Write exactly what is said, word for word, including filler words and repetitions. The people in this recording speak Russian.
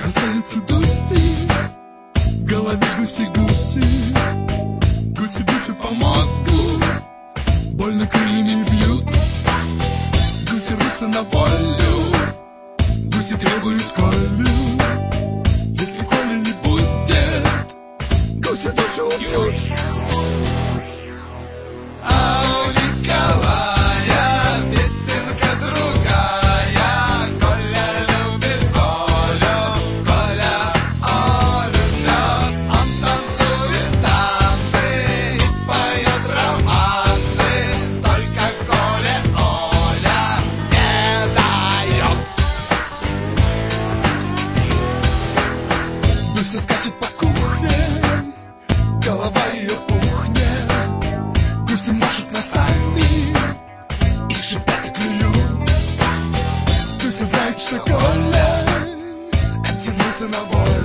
Красавица Дуси, в голове гуси-гуси, гуси-гуси по мозгу, больно крыльями бьют. Гуси рвутся на волю, гуси требуют Колю. Если Коли не будет, гуси Дусю убьют. Дуся скачет по кухне, голова ее пухнет. Гуси машут носами и шипят и клюют. Дуся знает, что Коля оттянулся на волю.